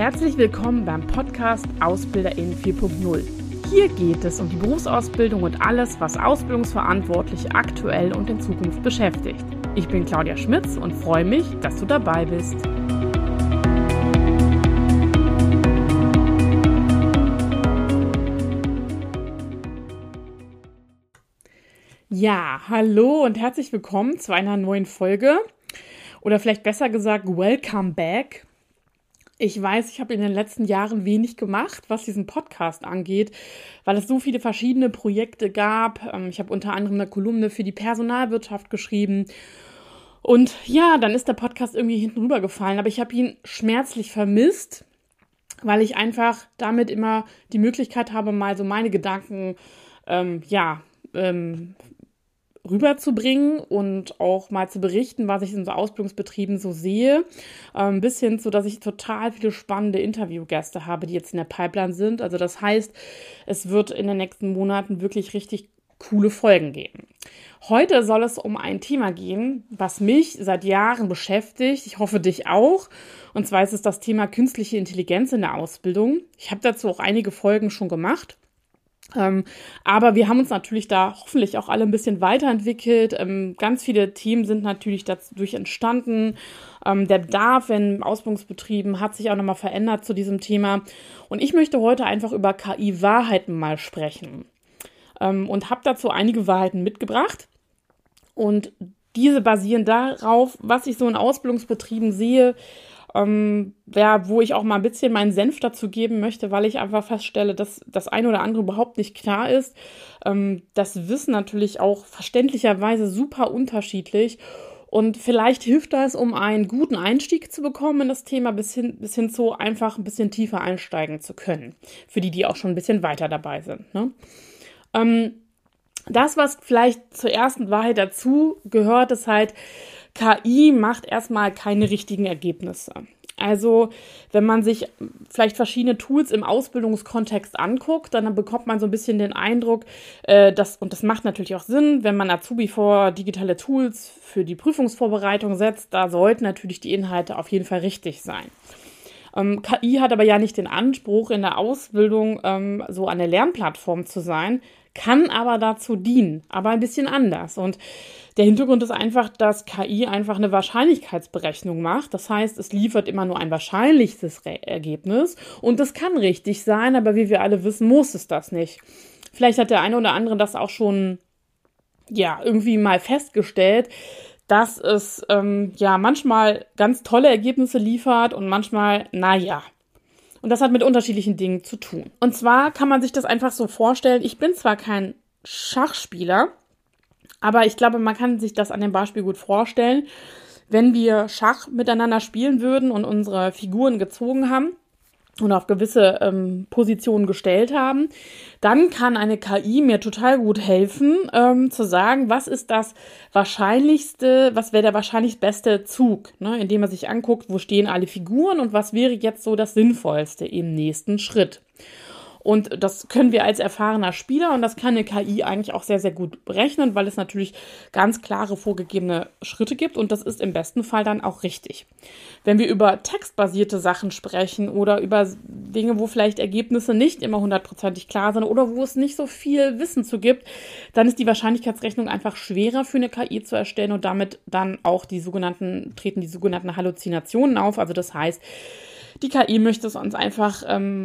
Herzlich willkommen beim Podcast AusbilderInnen 4.0. Hier geht es um die Berufsausbildung und alles, was Ausbildungsverantwortliche aktuell und in Zukunft beschäftigt. Ich bin Claudia Schmitz und freue mich, dass du dabei bist. Ja, hallo und herzlich willkommen zu einer neuen Folge. Oder vielleicht besser gesagt, welcome back. Ich weiß, ich habe in den letzten Jahren wenig gemacht, was diesen Podcast angeht, weil es so viele verschiedene Projekte gab. Ich habe unter anderem eine Kolumne für die Personalwirtschaft geschrieben. Und ja, dann ist der Podcast irgendwie hinten rübergefallen. Aber ich habe ihn schmerzlich vermisst, weil ich einfach damit immer die Möglichkeit habe, mal so meine Gedanken rüberzubringen und auch mal zu berichten, was ich in so Ausbildungsbetrieben so sehe, bis hin zu, dass ich total viele spannende Interviewgäste habe, die jetzt in der Pipeline sind. Also das heißt, es wird in den nächsten Monaten wirklich richtig coole Folgen geben. Heute soll es um ein Thema gehen, was mich seit Jahren beschäftigt. Ich hoffe, dich auch. Und zwar ist es das Thema künstliche Intelligenz in der Ausbildung. Ich habe dazu auch einige Folgen schon gemacht. Aber wir haben uns natürlich da hoffentlich auch alle ein bisschen weiterentwickelt. Ganz viele Themen sind natürlich dadurch entstanden. Der Bedarf in Ausbildungsbetrieben hat sich auch nochmal verändert zu diesem Thema. Und ich möchte heute einfach über KI-Wahrheiten mal sprechen. Und habe dazu einige Wahrheiten mitgebracht. Und diese basieren darauf, was ich so in Ausbildungsbetrieben sehe, wo ich auch mal ein bisschen meinen Senf dazu geben möchte, weil ich einfach feststelle, dass das eine oder andere überhaupt nicht klar ist. Das Wissen natürlich auch verständlicherweise super unterschiedlich. Und vielleicht hilft das, um einen guten Einstieg zu bekommen in das Thema, bis hin zu einfach ein bisschen tiefer einsteigen zu können. Für die auch schon ein bisschen weiter dabei sind. Ne? Das, was vielleicht zur ersten Wahrheit dazu gehört, ist halt, KI macht erstmal keine richtigen Ergebnisse. Also wenn man sich vielleicht verschiedene Tools im Ausbildungskontext anguckt, dann bekommt man so ein bisschen den Eindruck, das macht natürlich auch Sinn, wenn man Azubi vor digitale Tools für die Prüfungsvorbereitung setzt, da sollten natürlich die Inhalte auf jeden Fall richtig sein. KI hat aber ja nicht den Anspruch, in der Ausbildung so eine Lernplattform zu sein, kann aber dazu dienen, aber ein bisschen anders. Und der Hintergrund ist einfach, dass KI einfach eine Wahrscheinlichkeitsberechnung macht. Das heißt, es liefert immer nur ein wahrscheinliches Ergebnis und das kann richtig sein, aber wie wir alle wissen, muss es das nicht. Vielleicht hat der eine oder andere das auch schon irgendwie mal festgestellt, dass es manchmal ganz tolle Ergebnisse liefert und manchmal, Und das hat mit unterschiedlichen Dingen zu tun. Und zwar kann man sich das einfach so vorstellen, ich bin zwar kein Schachspieler, aber ich glaube, man kann sich das an dem Beispiel gut vorstellen. Wenn wir Schach miteinander spielen würden und unsere Figuren gezogen haben und auf gewisse Positionen gestellt haben, dann kann eine KI mir total gut helfen, zu sagen, was ist das Wahrscheinlichste, was wäre der wahrscheinlich beste Zug, ne, indem man sich anguckt, wo stehen alle Figuren und was wäre jetzt so das Sinnvollste im nächsten Schritt. Und das können wir als erfahrener Spieler und das kann eine KI eigentlich auch sehr, sehr gut berechnen, weil es natürlich ganz klare vorgegebene Schritte gibt und das ist im besten Fall dann auch richtig. Wenn wir über textbasierte Sachen sprechen oder über Dinge, wo vielleicht Ergebnisse nicht immer 100% klar sind oder wo es nicht so viel Wissen zu gibt, dann ist die Wahrscheinlichkeitsrechnung einfach schwerer für eine KI zu erstellen und damit dann auch treten die sogenannten Halluzinationen auf. Also das heißt, die KI möchte es uns einfach,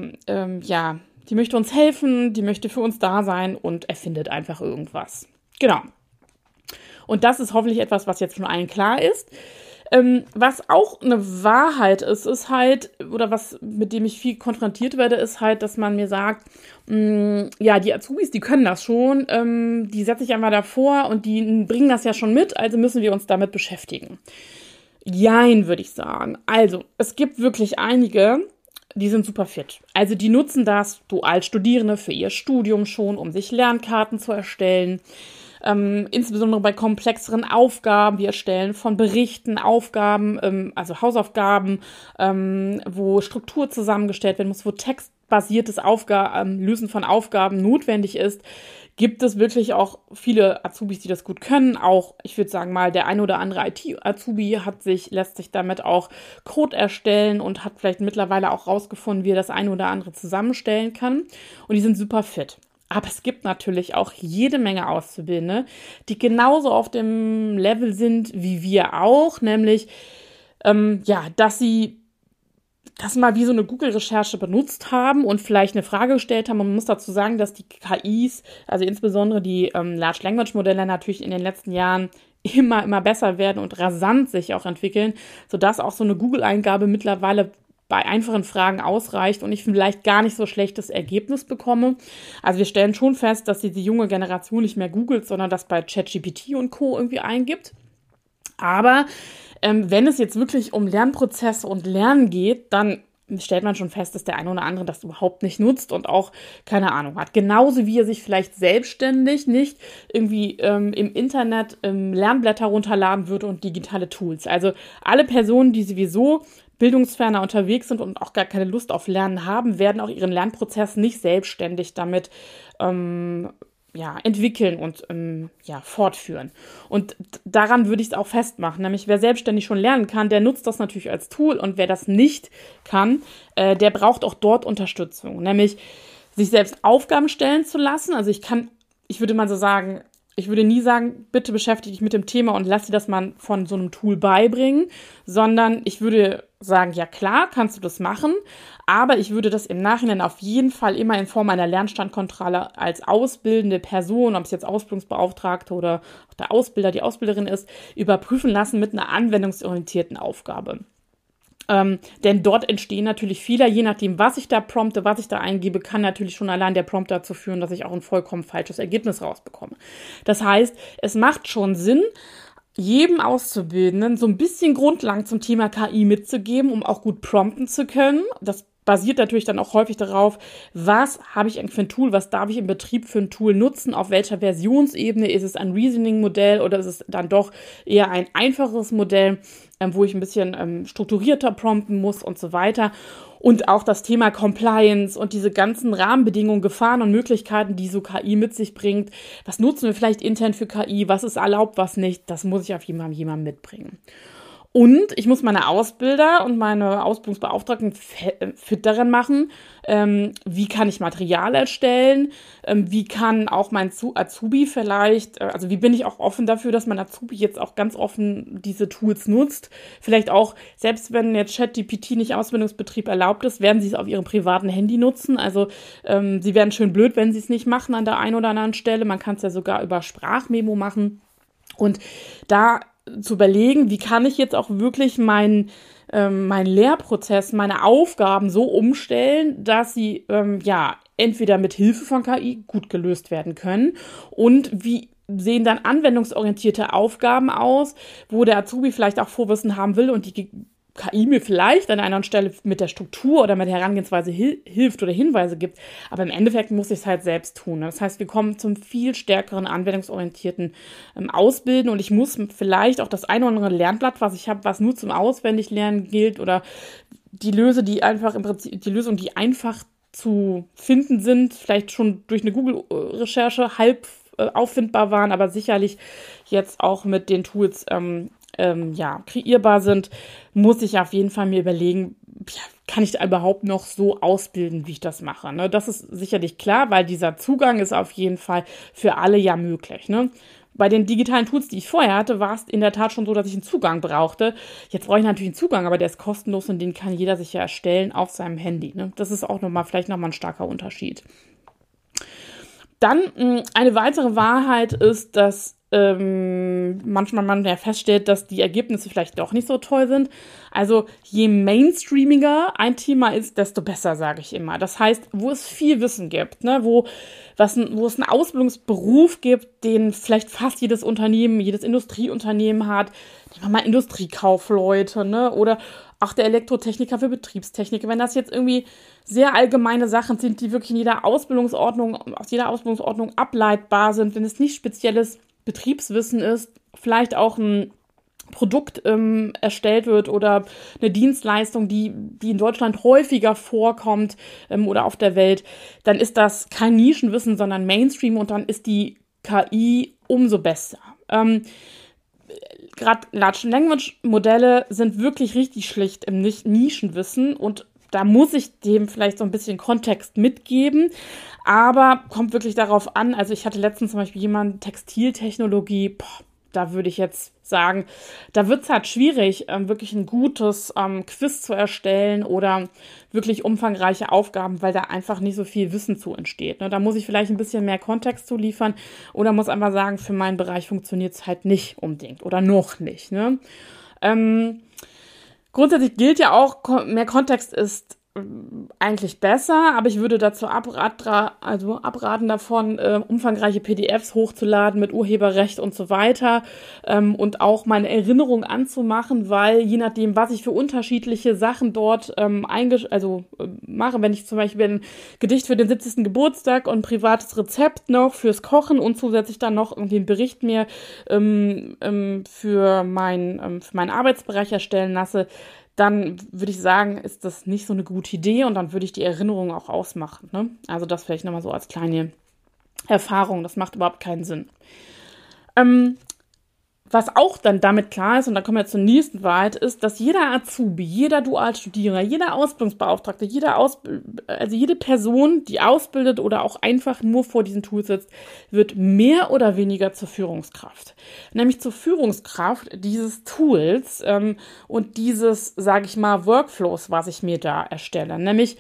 die möchte uns helfen, die möchte für uns da sein und erfindet einfach irgendwas. Genau. Und das ist hoffentlich etwas, was jetzt schon allen klar ist. Was auch eine Wahrheit ist halt, oder was, mit dem ich viel konfrontiert werde, ist halt, dass man mir sagt, die Azubis, die können das schon, die setze ich einfach davor und die bringen das ja schon mit, also müssen wir uns damit beschäftigen. Jein, würde ich sagen. Also, es gibt wirklich einige, die sind super fit. Also die nutzen das, Dualstudierende, für ihr Studium schon, um sich Lernkarten zu erstellen. Insbesondere bei komplexeren Aufgaben, wir erstellen von Berichten, Aufgaben, also Hausaufgaben, wo Struktur zusammengestellt werden muss, wo Text lernbasiertes Lösen von Aufgaben notwendig ist, gibt es wirklich auch viele Azubis, die das gut können. Auch, ich würde sagen mal, der ein oder andere IT-Azubi lässt sich damit auch Code erstellen und hat vielleicht mittlerweile auch rausgefunden, wie er das eine oder andere zusammenstellen kann. Und die sind super fit. Aber es gibt natürlich auch jede Menge Auszubildende, die genauso auf dem Level sind wie wir auch, nämlich, dass sie das mal wie so eine Google-Recherche benutzt haben und vielleicht eine Frage gestellt haben. Und man muss dazu sagen, dass die KIs, also insbesondere die Large Language Modelle, natürlich in den letzten Jahren immer besser werden und rasant sich auch entwickeln, sodass auch so eine Google-Eingabe mittlerweile bei einfachen Fragen ausreicht und ich vielleicht gar nicht so schlechtes Ergebnis bekomme. Also wir stellen schon fest, dass die junge Generation nicht mehr googelt, sondern das bei ChatGPT und Co. irgendwie eingibt. Aber wenn es jetzt wirklich um Lernprozesse und Lernen geht, dann stellt man schon fest, dass der eine oder andere das überhaupt nicht nutzt und auch keine Ahnung hat. Genauso wie er sich vielleicht selbstständig nicht irgendwie im Internet Lernblätter runterladen würde und digitale Tools. Also alle Personen, die sowieso bildungsferner unterwegs sind und auch gar keine Lust auf Lernen haben, werden auch ihren Lernprozess nicht selbstständig damit entwickeln und fortführen. Und daran würde ich es auch festmachen. Nämlich, wer selbstständig schon lernen kann, der nutzt das natürlich als Tool. Und wer das nicht kann, der braucht auch dort Unterstützung. Nämlich, sich selbst Aufgaben stellen zu lassen. Also ich würde mal so sagen, ich würde nie sagen, bitte beschäftige dich mit dem Thema und lass dir das mal von so einem Tool beibringen, sondern ich würde sagen, ja klar, kannst du das machen, aber ich würde das im Nachhinein auf jeden Fall immer in Form einer Lernstandkontrolle als ausbildende Person, ob es jetzt Ausbildungsbeauftragte oder auch der Ausbilder, die Ausbilderin ist, überprüfen lassen mit einer anwendungsorientierten Aufgabe. Denn dort entstehen natürlich Fehler, je nachdem, was ich da prompte, was ich da eingebe, kann natürlich schon allein der Prompt dazu führen, dass ich auch ein vollkommen falsches Ergebnis rausbekomme. Das heißt, es macht schon Sinn, jedem Auszubildenden so ein bisschen Grundlagen zum Thema KI mitzugeben, um auch gut prompten zu können. Das basiert natürlich dann auch häufig darauf, was habe ich eigentlich für ein Tool, was darf ich im Betrieb für ein Tool nutzen, auf welcher Versionsebene, ist es ein Reasoning-Modell oder ist es dann doch eher ein einfaches Modell, wo ich ein bisschen strukturierter prompten muss und so weiter. Und auch das Thema Compliance und diese ganzen Rahmenbedingungen, Gefahren und Möglichkeiten, die so KI mit sich bringt. Was nutzen wir vielleicht intern für KI? Was ist erlaubt, was nicht? Das muss ich auf jemandem mitbringen. Und ich muss meine Ausbilder und meine Ausbildungsbeauftragten fit darin machen, wie kann ich Material erstellen, wie kann auch mein Azubi vielleicht, also wie bin ich auch offen dafür, dass mein Azubi jetzt auch ganz offen diese Tools nutzt. Vielleicht auch, selbst wenn jetzt ChatGPT nicht im Ausbildungsbetrieb erlaubt ist, werden sie es auf ihrem privaten Handy nutzen. Also sie werden schön blöd, wenn sie es nicht machen an der einen oder anderen Stelle. Man kann es ja sogar über Sprachmemo machen. Und da zu überlegen, wie kann ich jetzt auch wirklich meinen Lehrprozess, meine Aufgaben so umstellen, dass sie entweder mit Hilfe von KI gut gelöst werden können und wie sehen dann anwendungsorientierte Aufgaben aus, wo der Azubi vielleicht auch Vorwissen haben will und die KI mir vielleicht an einer Stelle mit der Struktur oder mit der Herangehensweise hilft oder Hinweise gibt, aber im Endeffekt muss ich es halt selbst tun. Das heißt, wir kommen zum viel stärkeren anwendungsorientierten Ausbilden und ich muss vielleicht auch das ein oder andere Lernblatt, was ich habe, was nur zum Auswendiglernen gilt oder die Lösungen, die einfach zu finden sind, vielleicht schon durch eine Google-Recherche halb auffindbar waren, aber sicherlich jetzt auch mit den Tools kreierbar sind, muss ich auf jeden Fall mir überlegen, kann ich da überhaupt noch so ausbilden, wie ich das mache. Ne? Das ist sicherlich klar, weil dieser Zugang ist auf jeden Fall für alle ja möglich. Ne? Bei den digitalen Tools, die ich vorher hatte, war es in der Tat schon so, dass ich einen Zugang brauchte. Jetzt brauche ich natürlich einen Zugang, aber der ist kostenlos und den kann jeder sich ja erstellen auf seinem Handy. Ne? Das ist auch vielleicht nochmal ein starker Unterschied. Dann eine weitere Wahrheit ist, dass manchmal man ja feststellt, dass die Ergebnisse vielleicht doch nicht so toll sind. Also je mainstreamiger ein Thema ist, desto besser, sage ich immer. Das heißt, wo es viel Wissen gibt, ne, wo es einen Ausbildungsberuf gibt, den vielleicht fast jedes Unternehmen, jedes Industrieunternehmen hat, nehmen wir mal Industriekaufleute, ne, oder auch der Elektrotechniker für Betriebstechnik. Wenn das jetzt irgendwie sehr allgemeine Sachen sind, die wirklich aus jeder Ausbildungsordnung ableitbar sind, wenn es nicht spezielles Betriebswissen ist, vielleicht auch ein Produkt erstellt wird oder eine Dienstleistung, die in Deutschland häufiger vorkommt oder auf der Welt, dann ist das kein Nischenwissen, sondern Mainstream und dann ist die KI umso besser. Gerade Large Language Modelle sind wirklich richtig schlicht im Nischenwissen und da muss ich dem vielleicht so ein bisschen Kontext mitgeben, aber kommt wirklich darauf an. Also ich hatte letztens zum Beispiel jemanden, Textiltechnologie, da würde ich jetzt sagen, da wird es halt schwierig, wirklich ein gutes Quiz zu erstellen oder wirklich umfangreiche Aufgaben, weil da einfach nicht so viel Wissen zu entsteht. Ne? Da muss ich vielleicht ein bisschen mehr Kontext zu liefern oder muss einfach sagen, für meinen Bereich funktioniert es halt nicht unbedingt oder noch nicht. Ne? Grundsätzlich gilt ja auch, mehr Kontext ist eigentlich besser, aber ich würde dazu abraten davon, umfangreiche PDFs hochzuladen mit Urheberrecht und so weiter und auch meine Erinnerung anzumachen, weil je nachdem, was ich für unterschiedliche Sachen dort mache, wenn ich zum Beispiel ein Gedicht für den 70. Geburtstag und ein privates Rezept noch fürs Kochen und zusätzlich dann noch irgendwie einen Bericht mir für meinen Arbeitsbereich erstellen lasse, dann würde ich sagen, ist das nicht so eine gute Idee und dann würde ich die Erinnerung auch ausmachen. Ne? Also das vielleicht nochmal so als kleine Erfahrung. Das macht überhaupt keinen Sinn. Was auch dann damit klar ist, und da kommen wir zur nächsten Wahrheit, ist, dass jeder Azubi, jeder Dualstudierender, jeder Ausbildungsbeauftragte, jede Person, die ausbildet oder auch einfach nur vor diesen Tools sitzt, wird mehr oder weniger zur Führungskraft. Nämlich zur Führungskraft dieses Tools und dieses, sage ich mal, Workflows, was ich mir da erstelle. Nämlich,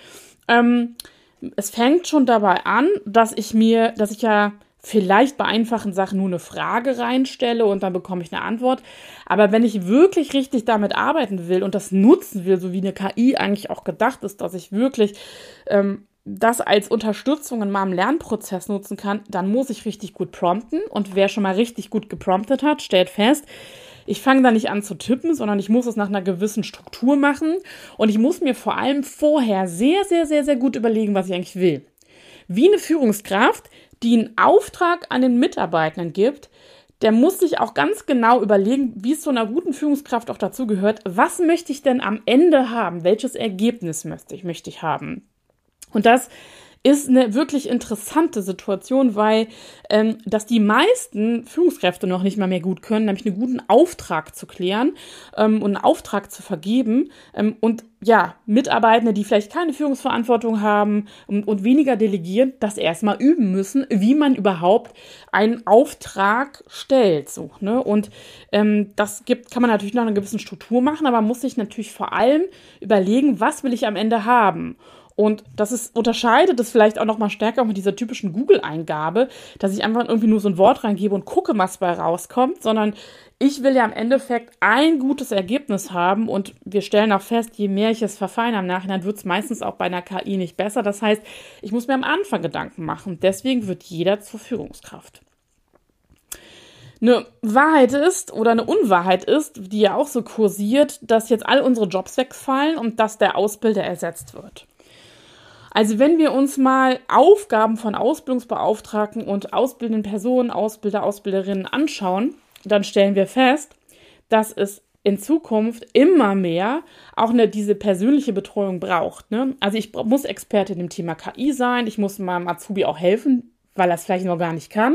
es fängt schon dabei an, dass ich ja vielleicht bei einfachen Sachen nur eine Frage reinstelle und dann bekomme ich eine Antwort. Aber wenn ich wirklich richtig damit arbeiten will und das nutzen will, so wie eine KI eigentlich auch gedacht ist, dass ich wirklich das als Unterstützung in meinem Lernprozess nutzen kann, dann muss ich richtig gut prompten. Und wer schon mal richtig gut gepromptet hat, stellt fest, ich fange da nicht an zu tippen, sondern ich muss es nach einer gewissen Struktur machen. Und ich muss mir vor allem vorher sehr, sehr, sehr, sehr gut überlegen, was ich eigentlich will. Wie eine Führungskraft, die einen Auftrag an den Mitarbeitenden gibt, der muss sich auch ganz genau überlegen, wie es zu einer guten Führungskraft auch dazu gehört, was möchte ich denn am Ende haben, welches Ergebnis möchte ich haben. Und das ist eine wirklich interessante Situation, weil dass die meisten Führungskräfte noch nicht mal mehr gut können, nämlich einen guten Auftrag zu klären und einen Auftrag zu vergeben und ja, Mitarbeitende, die vielleicht keine Führungsverantwortung haben und weniger delegieren, das erstmal üben müssen, wie man überhaupt einen Auftrag stellt. So, ne? Und kann man natürlich nach einer gewissen Struktur machen, aber man muss sich natürlich vor allem überlegen, was will ich am Ende haben. Und unterscheidet es vielleicht auch noch mal stärker mit dieser typischen Google-Eingabe, dass ich einfach irgendwie nur so ein Wort reingebe und gucke, was bei rauskommt, sondern ich will ja im Endeffekt ein gutes Ergebnis haben und wir stellen auch fest, je mehr ich es verfeinere im Nachhinein, wird es meistens auch bei einer KI nicht besser. Das heißt, ich muss mir am Anfang Gedanken machen. Deswegen wird jeder zur Führungskraft. Eine Wahrheit ist oder eine Unwahrheit ist, die ja auch so kursiert, dass jetzt all unsere Jobs wegfallen und dass der Ausbilder ersetzt wird. Also wenn wir uns mal Aufgaben von Ausbildungsbeauftragten und ausbildenden Personen, Ausbilder, Ausbilderinnen anschauen, dann stellen wir fest, dass es in Zukunft immer mehr auch diese persönliche Betreuung braucht. Ne? Also ich muss Experte in dem Thema KI sein, ich muss meinem Azubi auch helfen, weil er es vielleicht noch gar nicht kann.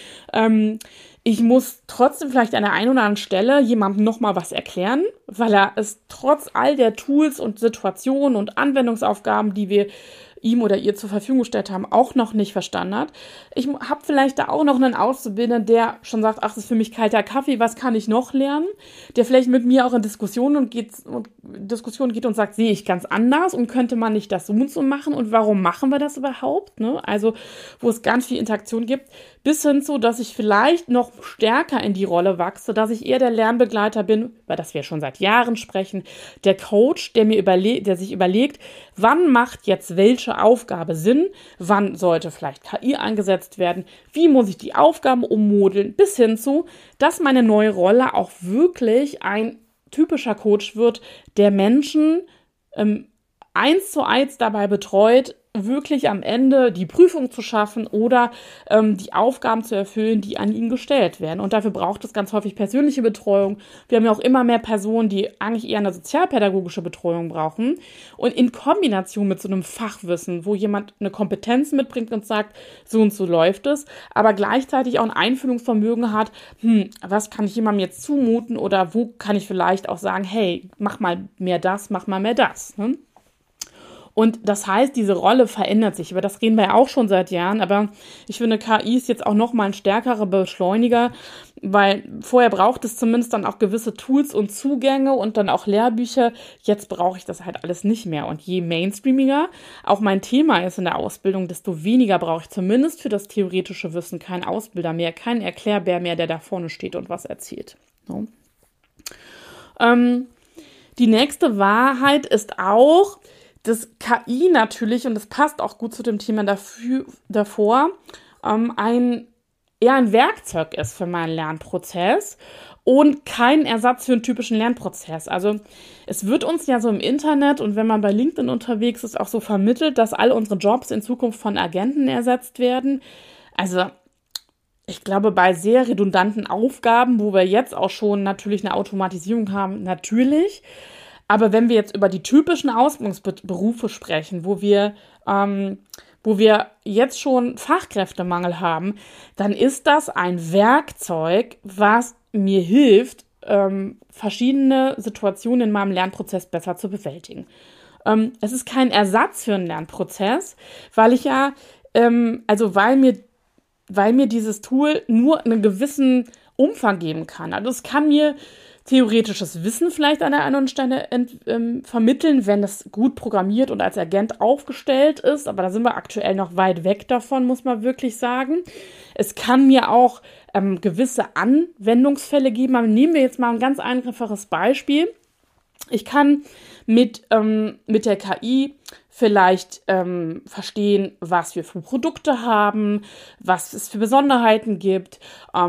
Ich muss trotzdem vielleicht an der einen oder anderen Stelle jemandem nochmal was erklären, weil er es trotz all der Tools und Situationen und Anwendungsaufgaben, die wir ihm oder ihr zur Verfügung gestellt haben, auch noch nicht verstanden hat. Ich habe vielleicht da auch noch einen Auszubildenden, der schon sagt, ach, das ist für mich kalter Kaffee, was kann ich noch lernen? Der vielleicht mit mir auch in Diskussionen geht und sagt, sehe ich ganz anders und könnte man nicht das so und so machen und warum machen wir das überhaupt? Ne? Also, wo es ganz viel Interaktion gibt, bis hin zu, dass ich vielleicht noch stärker in die Rolle wachse, dass ich eher der Lernbegleiter bin, weil das wir schon seit Jahren sprechen, der Coach, der sich überlegt, wann macht jetzt welche Aufgabe Sinn, wann sollte vielleicht KI eingesetzt werden, wie muss ich die Aufgaben ummodeln, bis hin zu, dass meine neue Rolle auch wirklich ein typischer Coach wird, der Menschen 1:1 dabei betreut, wirklich am Ende die Prüfung zu schaffen oder die Aufgaben zu erfüllen, die an ihn gestellt werden. Und dafür braucht es ganz häufig persönliche Betreuung. Wir haben ja auch immer mehr Personen, die eigentlich eher eine sozialpädagogische Betreuung brauchen. Und in Kombination mit so einem Fachwissen, wo jemand eine Kompetenz mitbringt und sagt, so und so läuft es, aber gleichzeitig auch ein Einfühlungsvermögen hat, was kann ich jemandem jetzt zumuten oder wo kann ich vielleicht auch sagen, hey, mach mal mehr das, mach mal mehr das. Ne? Und das heißt, diese Rolle verändert sich. Über das reden wir ja auch schon seit Jahren. Aber ich finde, KI ist jetzt auch nochmal ein stärkerer Beschleuniger, weil vorher braucht es zumindest dann auch gewisse Tools und Zugänge und dann auch Lehrbücher. Jetzt brauche ich das halt alles nicht mehr. Und je mainstreamiger auch mein Thema ist in der Ausbildung, desto weniger brauche ich zumindest für das theoretische Wissen keinen Ausbilder mehr, keinen Erklärbär mehr, der da vorne steht und was erzählt. So. Die nächste Wahrheit ist auch, dass KI natürlich, und das passt auch gut zu dem Thema davor, eher ein Werkzeug ist für meinen Lernprozess und kein Ersatz für einen typischen Lernprozess. Also es wird uns ja so im Internet und wenn man bei LinkedIn unterwegs ist, auch so vermittelt, dass all unsere Jobs in Zukunft von Agenten ersetzt werden. Also ich glaube, bei sehr redundanten Aufgaben, wo wir jetzt auch schon natürlich eine Automatisierung haben, natürlich. Aber wenn wir jetzt über die typischen Ausbildungsberufe sprechen, wo wir jetzt schon Fachkräftemangel haben, dann ist das ein Werkzeug, was mir hilft, verschiedene Situationen in meinem Lernprozess besser zu bewältigen. Es ist kein Ersatz für einen Lernprozess, weil ich ja, weil mir dieses Tool nur einen gewissen Umfang geben kann. Also es kann mir theoretisches Wissen vielleicht an der einen Stelle vermitteln, wenn es gut programmiert und als Agent aufgestellt ist. Aber da sind wir aktuell noch weit weg davon, muss man wirklich sagen. Es kann mir auch gewisse Anwendungsfälle geben. Aber nehmen wir jetzt mal ein ganz einfaches Beispiel. Ich kann mit der KI vielleicht verstehen, was wir für Produkte haben, was es für Besonderheiten gibt,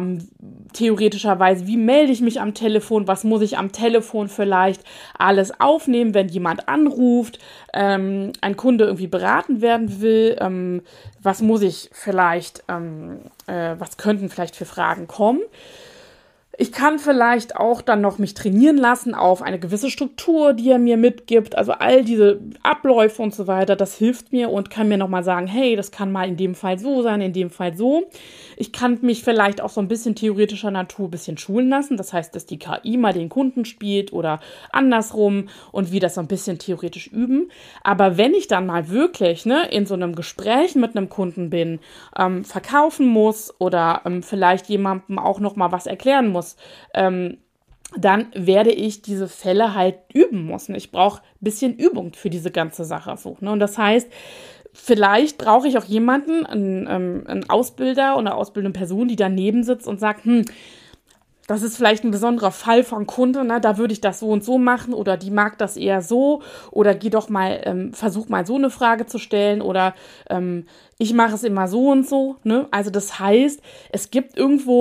theoretischerweise, wie melde ich mich am Telefon, was muss ich am Telefon vielleicht alles aufnehmen, wenn jemand anruft, ein Kunde irgendwie beraten werden will, was muss ich vielleicht, was könnten vielleicht für Fragen kommen. Ich kann vielleicht auch dann noch mich trainieren lassen auf eine gewisse Struktur, die er mir mitgibt. Also all diese Abläufe und so weiter, das hilft mir und kann mir nochmal sagen, hey, das kann mal in dem Fall so sein, in dem Fall so. Ich kann mich vielleicht auch so ein bisschen theoretischer Natur ein bisschen schulen lassen. Das heißt, dass die KI mal den Kunden spielt oder andersrum und wir das so ein bisschen theoretisch üben. Aber wenn ich dann mal wirklich in so einem Gespräch mit einem Kunden bin, verkaufen muss oder vielleicht jemandem auch nochmal was erklären muss, dann werde ich diese Fälle halt üben müssen. Ich brauche ein bisschen Übung für diese ganze Sache. So, ne? Und das heißt, vielleicht brauche ich auch jemanden, einen Ausbilder oder eine ausbildende Person, die daneben sitzt und sagt, das ist vielleicht ein besonderer Fall von Kunde, ne? Da würde ich das so und so machen oder die mag das eher so oder geh doch mal, versuch mal so eine Frage zu stellen oder ich mache es immer so und so. Ne? Also das heißt, es gibt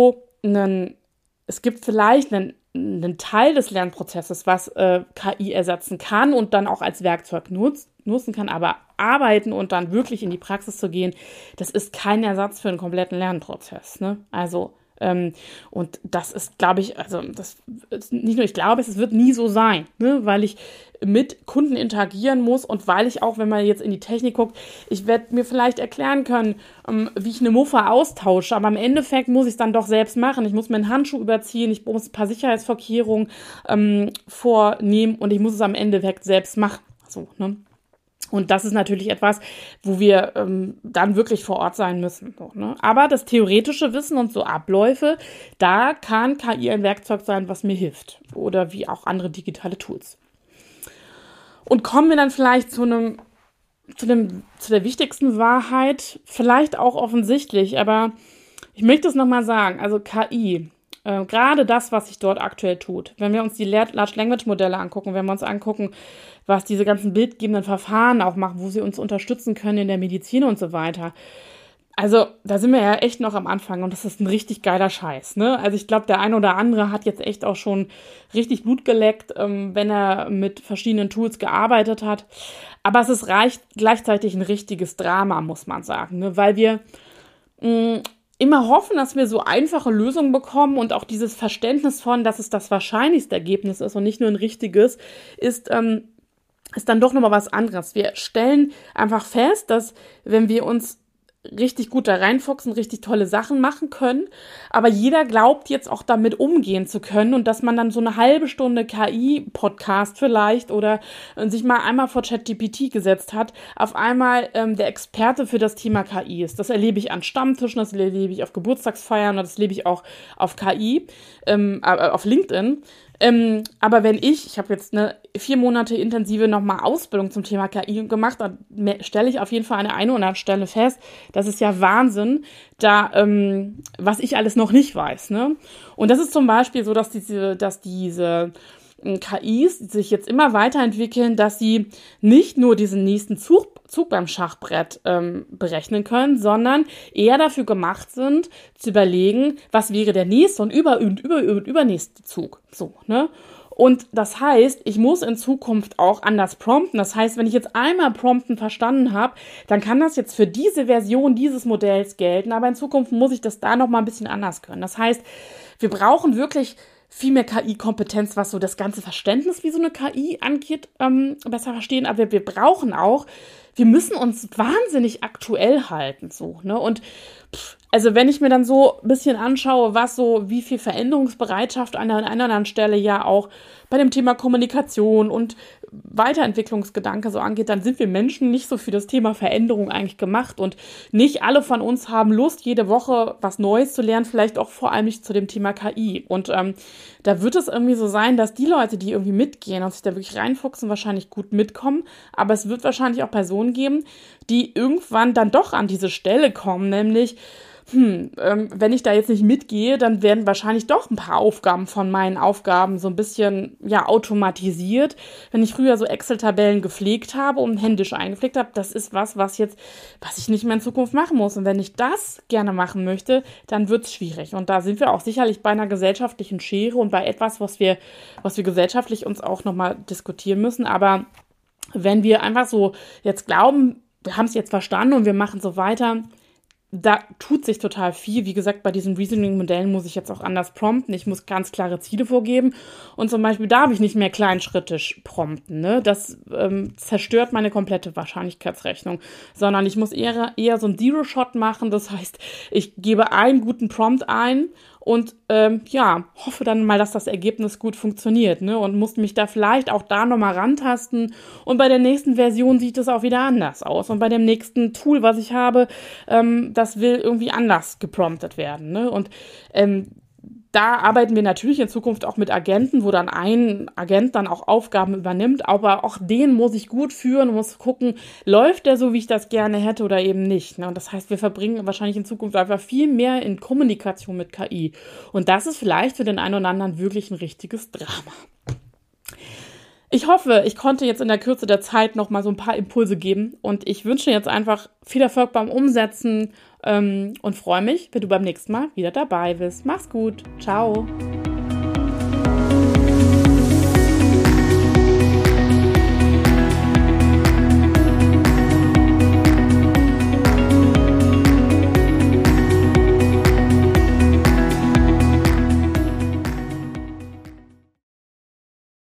vielleicht einen Teil des Lernprozesses, was KI ersetzen kann und dann auch als Werkzeug nutzen kann, aber arbeiten und dann wirklich in die Praxis zu gehen, das ist kein Ersatz für einen kompletten Lernprozess. Ne? Also und das ist, glaube ich, also das ist nicht nur, ich glaube, es wird nie so sein, ne? Weil ich mit Kunden interagieren muss und weil ich auch, wenn man jetzt in die Technik guckt, ich werde mir vielleicht erklären können, wie ich eine Muffe austausche, aber im Endeffekt muss ich es dann doch selbst machen. Ich muss mir einen Handschuh überziehen, ich muss ein paar Sicherheitsvorkehrungen vornehmen und ich muss es am Endeffekt selbst machen. So, ne? Und das ist natürlich etwas, wo wir dann wirklich vor Ort sein müssen. So, ne? Aber das theoretische Wissen und so Abläufe, da kann KI ein Werkzeug sein, was mir hilft. Oder wie auch andere digitale Tools. Und kommen wir dann vielleicht zu der wichtigsten Wahrheit, vielleicht auch offensichtlich, aber ich möchte es nochmal sagen, also KI, gerade das, was sich dort aktuell tut, wenn wir uns die Large Language Modelle angucken, wenn wir uns angucken, was diese ganzen bildgebenden Verfahren auch machen, wo sie uns unterstützen können in der Medizin und so weiter. Also, da sind wir ja echt noch am Anfang und das ist ein richtig geiler Scheiß, ne? Also, ich glaube, der ein oder andere hat jetzt echt auch schon richtig Blut geleckt, wenn er mit verschiedenen Tools gearbeitet hat. Aber es ist gleichzeitig ein richtiges Drama, muss man sagen, ne? Weil wir immer hoffen, dass wir so einfache Lösungen bekommen und auch dieses Verständnis von, dass es das wahrscheinlichste Ergebnis ist und nicht nur ein richtiges, ist dann doch nochmal was anderes. Wir stellen einfach fest, dass wenn wir uns richtig gut da reinfuchsen, richtig tolle Sachen machen können, aber jeder glaubt jetzt auch damit umgehen zu können und dass man dann so eine halbe Stunde KI-Podcast vielleicht oder sich mal einmal vor ChatGPT gesetzt hat, auf einmal der Experte für das Thema KI ist. Das erlebe ich an Stammtischen, das erlebe ich auf Geburtstagsfeiern und das erlebe ich auch auf KI, auf LinkedIn. Aber wenn ich habe jetzt eine 4 Monate intensive nochmal Ausbildung zum Thema KI gemacht, dann stelle ich auf jeden Fall an der einen oder anderen Stelle fest, das ist ja Wahnsinn, da was ich alles noch nicht weiß, ne? Und das ist zum Beispiel so, dass diese KIs sich jetzt immer weiterentwickeln, dass sie nicht nur diesen nächsten Zug beim Schachbrett berechnen können, sondern eher dafür gemacht sind, zu überlegen, was wäre der nächste und übernächste Zug. So, ne? Und das heißt, ich muss in Zukunft auch anders prompten. Das heißt, wenn ich jetzt einmal Prompten verstanden habe, dann kann das jetzt für diese Version dieses Modells gelten, aber in Zukunft muss ich das da nochmal ein bisschen anders können. Das heißt, wir brauchen wirklich viel mehr KI-Kompetenz, was so das ganze Verständnis, wie so eine KI angeht, besser verstehen. Aber wir müssen uns wahnsinnig aktuell halten, so, ne? Und also wenn ich mir dann so ein bisschen anschaue, wie viel Veränderungsbereitschaft an einer anderen Stelle ja auch bei dem Thema Kommunikation und Weiterentwicklungsgedanke so angeht, dann sind wir Menschen nicht so für das Thema Veränderung eigentlich gemacht und nicht alle von uns haben Lust, jede Woche was Neues zu lernen, vielleicht auch vor allem nicht zu dem Thema KI. Und da wird es irgendwie so sein, dass die Leute, die irgendwie mitgehen und sich da wirklich reinfuchsen, wahrscheinlich gut mitkommen, aber es wird wahrscheinlich auch Personen geben, die irgendwann dann doch an diese Stelle kommen, nämlich wenn ich da jetzt nicht mitgehe, dann werden wahrscheinlich doch ein paar Aufgaben von meinen Aufgaben so ein bisschen, ja, automatisiert. Wenn ich früher so Excel-Tabellen gepflegt habe und händisch eingepflegt habe, das ist was ich nicht mehr in Zukunft machen muss. Und wenn ich das gerne machen möchte, dann wird's schwierig. Und da sind wir auch sicherlich bei einer gesellschaftlichen Schere und bei etwas, was wir gesellschaftlich uns auch nochmal diskutieren müssen. Aber wenn wir einfach so jetzt glauben, wir haben es jetzt verstanden und wir machen so weiter, da tut sich total viel. Wie gesagt, bei diesen Reasoning-Modellen muss ich jetzt auch anders prompten. Ich muss ganz klare Ziele vorgeben. Und zum Beispiel darf ich nicht mehr kleinschrittig prompten, ne? Das zerstört meine komplette Wahrscheinlichkeitsrechnung. Sondern ich muss eher so einen Zero-Shot machen. Das heißt, ich gebe einen guten Prompt ein und hoffe dann mal, dass das Ergebnis gut funktioniert, ne? Und muss mich da vielleicht auch da nochmal rantasten. Und bei der nächsten Version sieht es auch wieder anders aus. Und bei dem nächsten Tool, was ich habe, das will irgendwie anders gepromptet werden, ne? Und da arbeiten wir natürlich in Zukunft auch mit Agenten, wo dann ein Agent dann auch Aufgaben übernimmt, aber auch den muss ich gut führen und muss gucken, läuft der so, wie ich das gerne hätte oder eben nicht, ne? Und das heißt, wir verbringen wahrscheinlich in Zukunft einfach viel mehr in Kommunikation mit KI. Und das ist vielleicht für den einen oder anderen wirklich ein richtiges Drama. Ich hoffe, ich konnte jetzt in der Kürze der Zeit noch mal so ein paar Impulse geben und ich wünsche jetzt einfach viel Erfolg beim Umsetzen und freue mich, wenn du beim nächsten Mal wieder dabei bist. Mach's gut. Ciao.